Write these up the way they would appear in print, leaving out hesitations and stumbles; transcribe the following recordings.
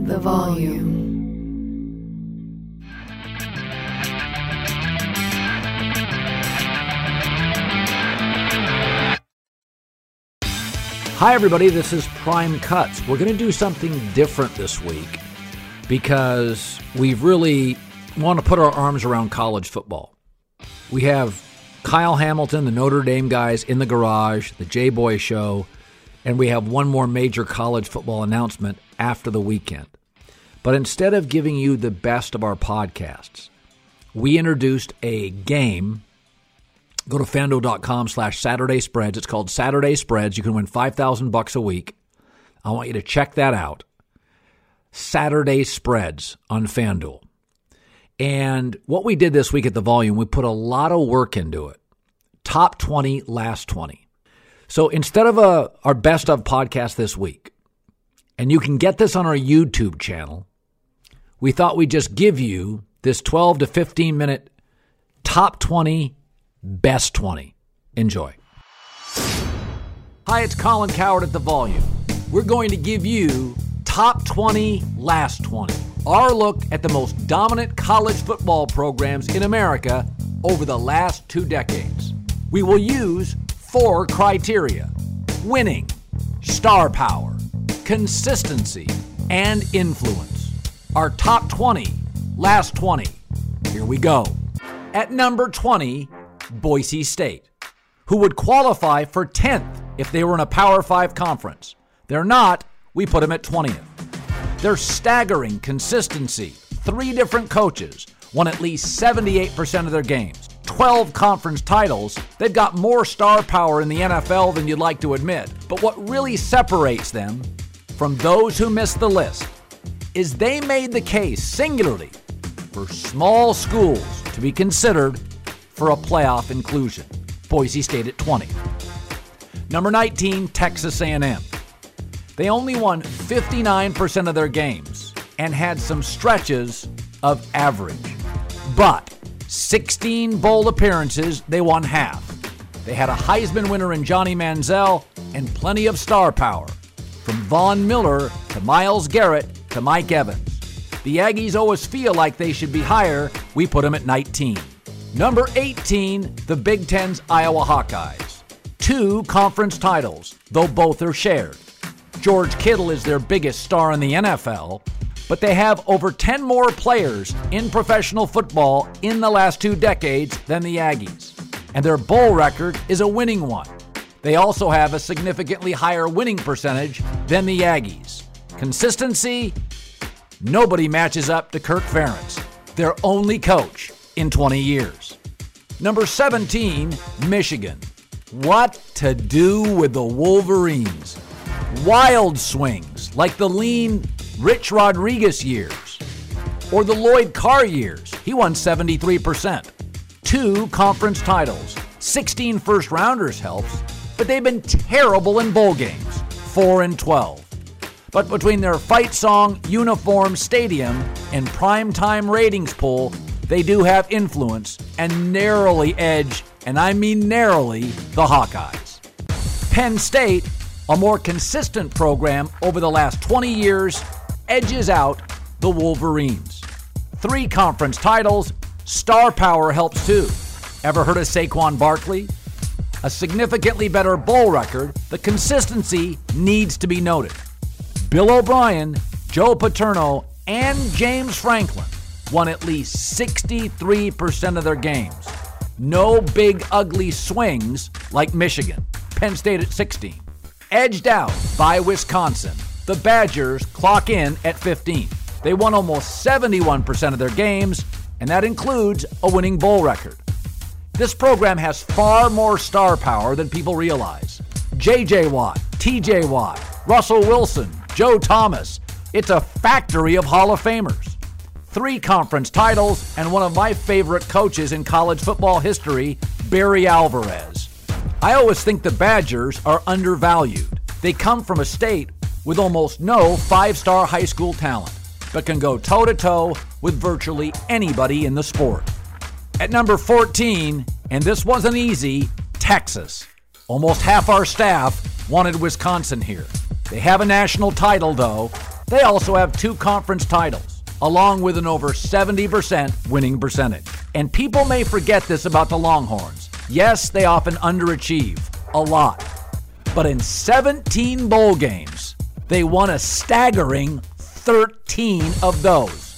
the volume. Hi, everybody. This is Prime Cuts. We're going to do something different this week because we really want to put our arms around college football. We have Kyle Hamilton, the Notre Dame guys, in the garage, the J-Boy Show, and we have one more major college football announcement after the weekend. But instead of giving you the best of our podcasts, we introduced a game. Go to FanDuel.com/Saturday Spreads. It's called Saturday Spreads. You can win $5,000 a week. I want you to check that out. Saturday Spreads on FanDuel. And what we did this week at the Volume, we put a lot of work into it. Top 20, last 20. So instead of our best of podcast this week, and you can get this on our YouTube channel, we thought we'd just give you this 12 to 15 minute top 20 Best 20. Enjoy. Hi, it's Colin Cowherd at The Volume. We're going to give you Top 20, Last 20. Our look at the most dominant college football programs in America over the last 2 decades. We will use 4 criteria: winning, star power, consistency, and influence. Our Top 20, Last 20. Here we go. At number 20, Boise State, who would qualify for 10th if they were in a Power 5 conference. They're not. We put them at 20th. Their staggering consistency, 3 different coaches, won at least 78% of their games, 12 conference titles. They've got more star power in the NFL than you'd like to admit. But what really separates them from those who missed the list is they made the case singularly for small schools to be considered for a playoff inclusion. Boise State at 20. Number 19, Texas A&M. They only won 59% of their games and had some stretches of average. But 16 bowl appearances, they won half. They had a Heisman winner in Johnny Manziel and plenty of star power, from Von Miller to Myles Garrett to Mike Evans. The Aggies always feel like they should be higher. We put them at 19. Number 18, the Big Ten's Iowa Hawkeyes. 2 conference titles, though both are shared. George Kittle is their biggest star in the NFL, but they have over 10 more players in professional football in the last 2 decades than the Aggies. And their bowl record is a winning one. They also have a significantly higher winning percentage than the Aggies. Consistency, nobody matches up to Kirk Ferentz, their only coach in 20 years. Number 17, Michigan. What to do with the Wolverines? Wild swings like the lean Rich Rodriguez years or the Lloyd Carr years. He won 73%. 2 conference titles. 16 first-rounders helps, but they've been terrible in bowl games. 4-12. But between their fight song, uniform, stadium, and primetime ratings poll, they do have influence and narrowly edge, and I mean narrowly, the Hawkeyes. Penn State, a more consistent program over the last 20 years, edges out the Wolverines. 3 conference titles, star power helps too. Ever heard of Saquon Barkley? A significantly better bowl record, the consistency needs to be noted. Bill O'Brien, Joe Paterno, and James Franklin won at least 63% of their games. No big ugly swings like Michigan. Penn State at 16. Edged out by Wisconsin. The Badgers clock in at 15. They won almost 71% of their games, and that includes a winning bowl record. This program has far more star power than people realize. J.J. Watt, T.J. Watt, Russell Wilson, Joe Thomas. It's a factory of Hall of Famers. 3 conference titles, and one of my favorite coaches in college football history, Barry Alvarez. I always think the Badgers are undervalued. They come from a state with almost no 5-star high school talent, but can go toe-to-toe with virtually anybody in the sport. At number 14, and this wasn't easy, Texas. Almost half our staff wanted Wisconsin here. They have a national title, though. They also have 2 conference titles, along with an over 70% winning percentage. And people may forget this about the Longhorns. Yes, they often underachieve a lot. But in 17 bowl games, they won a staggering 13 of those.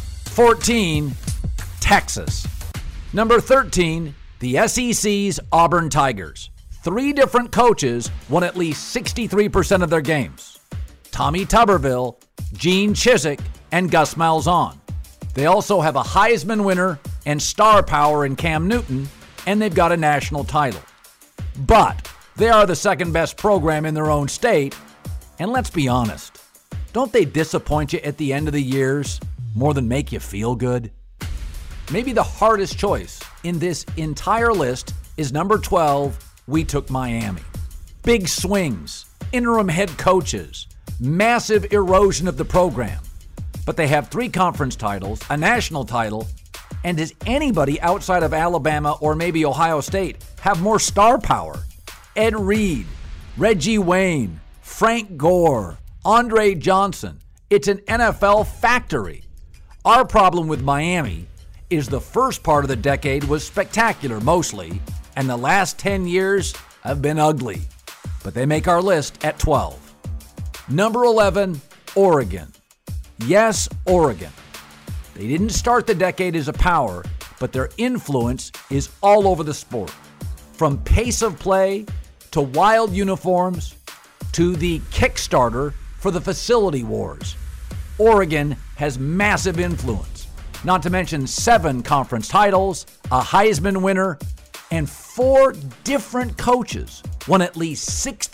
14, Texas. Number 13, the SEC's Auburn Tigers. 3 different coaches won at least 63% of their games. Tommy Tuberville, Gene Chizik, and Gus Malzahn. They also have a Heisman winner and star power in Cam Newton, and they've got a national title. But they are the second best program in their own state, and let's be honest, don't they disappoint you at the end of the years more than make you feel good? Maybe the hardest choice in this entire list is number 12, we took Miami. Big swings, interim head coaches, massive erosion of the program. But they have 3 conference titles, a national title, and does anybody outside of Alabama or maybe Ohio State have more star power? Ed Reed, Reggie Wayne, Frank Gore, Andre Johnson. It's an NFL factory. Our problem with Miami is the first part of the decade was spectacular mostly, and the last 10 years have been ugly. But they make our list at 12. Number 11, Oregon. Yes, Oregon. They didn't start the decade as a power, but their influence is all over the sport. From pace of play to wild uniforms to the Kickstarter for the facility wars. Oregon has massive influence, not to mention 7 conference titles, a Heisman winner, and 4 different coaches won at least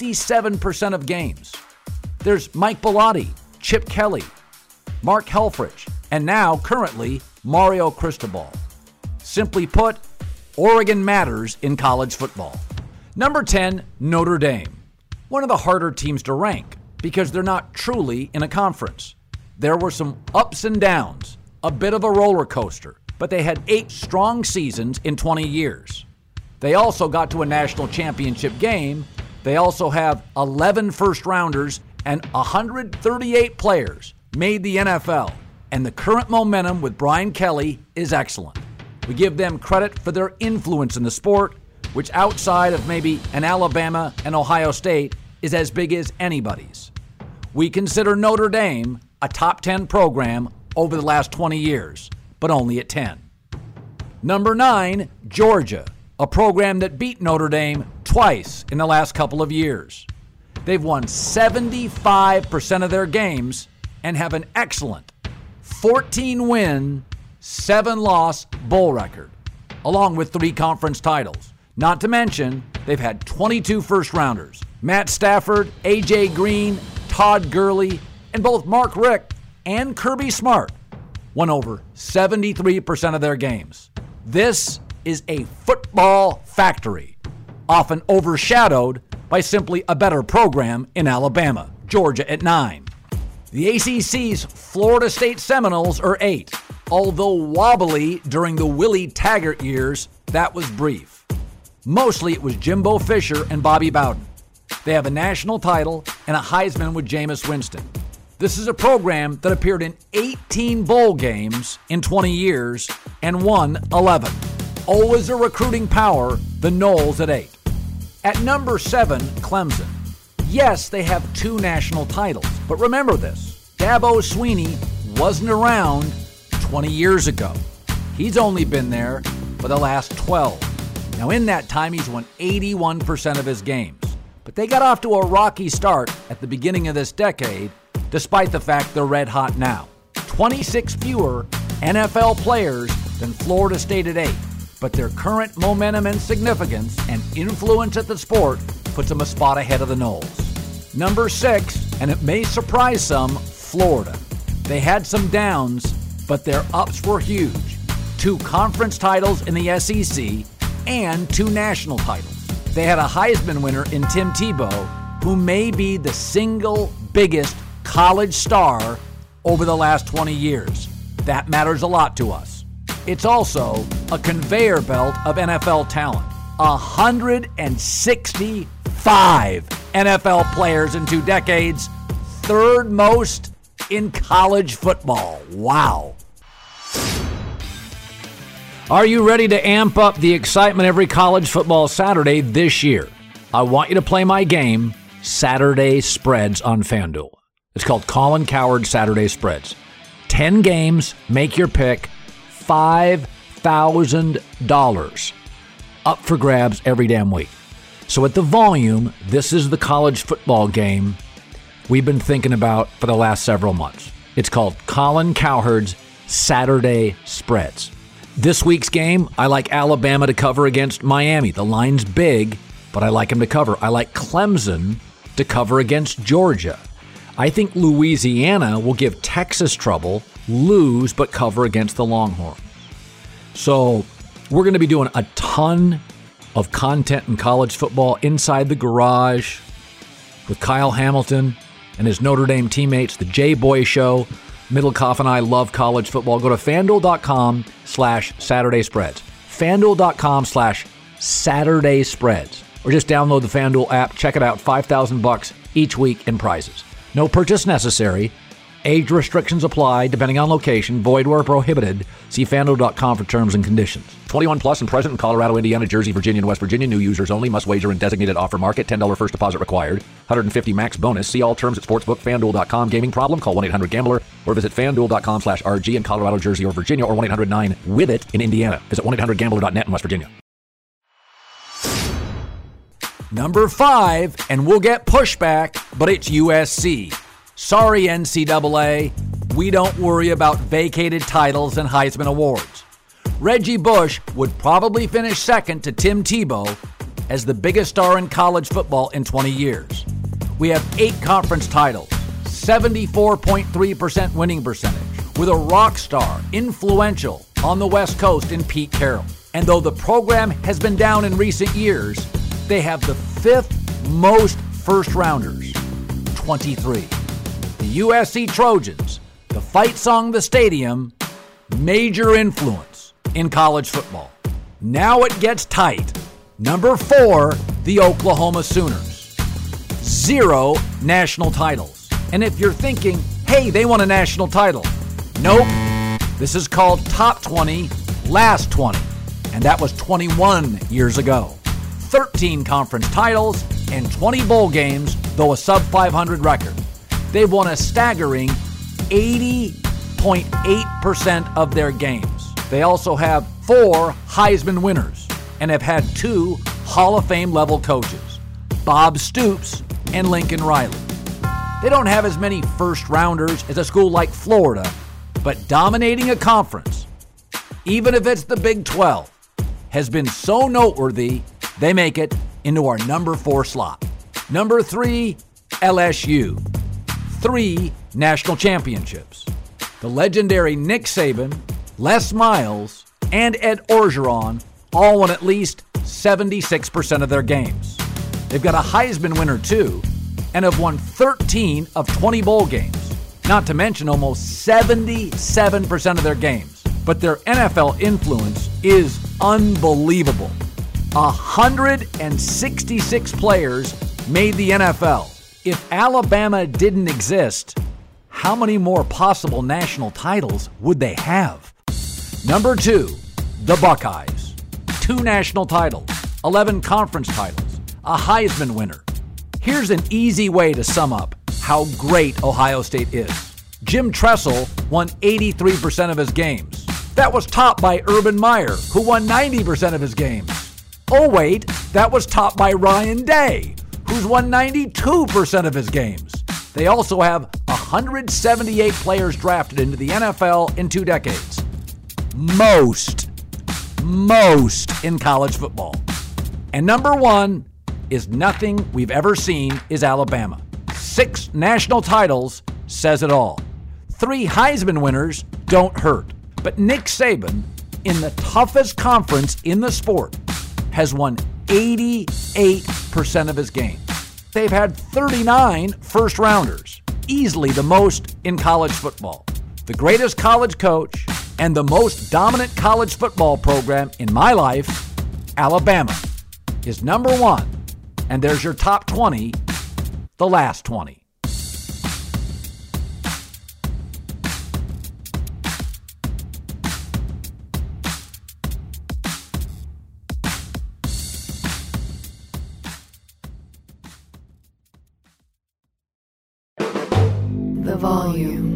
67% of games. There's Mike Bellotti, Chip Kelly, Mark Helfrich, and now, currently, Mario Cristobal. Simply put, Oregon matters in college football. Number 10, Notre Dame. One of the harder teams to rank because they're not truly in a conference. There were some ups and downs, a bit of a roller coaster, but they had 8 strong seasons in 20 years. They also got to a national championship game. They also have 11 first-rounders and 138 players made the NFL, and the current momentum with Brian Kelly is excellent. We give them credit for their influence in the sport, which outside of maybe an Alabama and Ohio State is as big as anybody's. We consider Notre Dame a top 10 program over the last 20 years, but only at 10. Number 9, Georgia, a program that beat Notre Dame twice in the last couple of years. They've won 75% of their games and have an excellent 14-win, 7-loss bowl record, along with 3 conference titles. Not to mention, they've had 22 first-rounders. Matt Stafford, A.J. Green, Todd Gurley, and both Mark Richt and Kirby Smart won over 73% of their games. This is a football factory, often overshadowed by simply a better program in Alabama. Georgia at 9. The ACC's Florida State Seminoles are 8. Although wobbly during the Willie Taggart years, that was brief. Mostly it was Jimbo Fisher and Bobby Bowden. They have a national title and a Heisman with Jameis Winston. This is a program that appeared in 18 bowl games in 20 years and won 11. Always a recruiting power, the Noles at 8. At number 7, Clemson. Yes, they have 2 national titles, but remember this, Dabo Swinney wasn't around 20 years ago. He's only been there for the last 12. Now in that time, he's won 81% of his games. But they got off to a rocky start at the beginning of this decade, despite the fact they're red hot now. 26 fewer NFL players than Florida State at 8. But their current momentum and significance and influence at the sport puts them a spot ahead of the Noles. Number 6, and it may surprise some, Florida. They had some downs, but their ups were huge. 2 conference titles in the SEC and 2 national titles. They had a Heisman winner in Tim Tebow, who may be the single biggest college star over the last 20 years. That matters a lot to us. It's also a conveyor belt of NFL talent. 165 NFL players in 2 decades, 3rd most in college football. Wow. Are you ready to amp up the excitement every college football Saturday this year? I want you to play my game, Saturday Spreads on FanDuel. It's called Colin Cowherd Saturday Spreads. 10 games, make your pick, $5,000 up for grabs every damn week. So at the volume, this is the college football game we've been thinking about for the last several months. It's called Colin Cowherd's Saturday Spreads. This week's game, I like Alabama to cover against Miami. The line's big, but I like them to cover. I like Clemson to cover against Georgia. I think Louisiana will give Texas trouble, lose, but cover against the Longhorns. So we're going to be doing a ton of content in college football inside the garage with Kyle Hamilton and his Notre Dame teammates, the Jay Boy Show. Middlecoff and I love college football. Go to FanDuel.com/Saturday Spreads. FanDuel.com/Saturday Spreads. Or just download the FanDuel app. Check it out. $5,000 each week in prizes. No purchase necessary. Age restrictions apply depending on location. Void where prohibited. See FanDuel.com for terms and conditions. 21 plus and present in Colorado, Indiana, Jersey, Virginia, and West Virginia. New users only. Must wager in designated offer market. $10 first deposit required. $150 max bonus. See all terms at sportsbook. FanDuel.com. Gaming problem? Call 1-800-GAMBLER or visit FanDuel.com/RG in Colorado, Jersey, or Virginia, or 1-800-9-WITH-IT in Indiana. Visit 1-800-GAMBLER.net in West Virginia. Number 5, and we'll get pushback, but it's USC. Sorry, NCAA, we don't worry about vacated titles and Heisman Awards. Reggie Bush would probably finish second to Tim Tebow as the biggest star in college football in 20 years. We have 8 conference titles, 74.3% winning percentage, with a rock star, influential, on the West Coast in Pete Carroll. And though the program has been down in recent years, they have the 5th most first-rounders, 23. The USC Trojans, the fight song, the stadium, major influence in college football. Now it gets tight. Number 4, the Oklahoma Sooners. 0 national titles. And if you're thinking, hey, they won a national title. Nope. This is called Top 20, Last 20. And that was 21 years ago. 13 conference titles and 20 bowl games, though a sub-500 record. They've won a staggering 80.8% of their games. They also have 4 Heisman winners and have had 2 Hall of Fame level coaches, Bob Stoops and Lincoln Riley. They don't have as many first rounders as a school like Florida, but dominating a conference, even if it's the Big 12, has been so noteworthy, they make it into our number 4 slot. Number 3, LSU. 3 national championships. The legendary Nick Saban, Les Miles, and Ed Orgeron all won at least 76% of their games. They've got a Heisman winner too, and have won 13 of 20 bowl games, not to mention almost 77% of their games. But their NFL influence is unbelievable. 166 players made the NFL. If Alabama didn't exist, how many more possible national titles would they have? Number 2, the Buckeyes. 2 national titles, 11 conference titles, a Heisman winner. Here's an easy way to sum up how great Ohio State is. Jim Tressel won 83% of his games. That was topped by Urban Meyer, who won 90% of his games. Oh wait, that was topped by Ryan Day, who's won 92% of his games. They also have 178 players drafted into the NFL in 2 decades. Most in college football. And number 1 is nothing we've ever seen is Alabama. 6 national titles says it all. 3 Heisman winners don't hurt. But Nick Saban, in the toughest conference in the sport, has won 88% of his games. They've had 39 first-rounders, easily the most in college football. The greatest college coach and the most dominant college football program in my life, Alabama, is number 1. And there's your top 20, the last 20. the volume.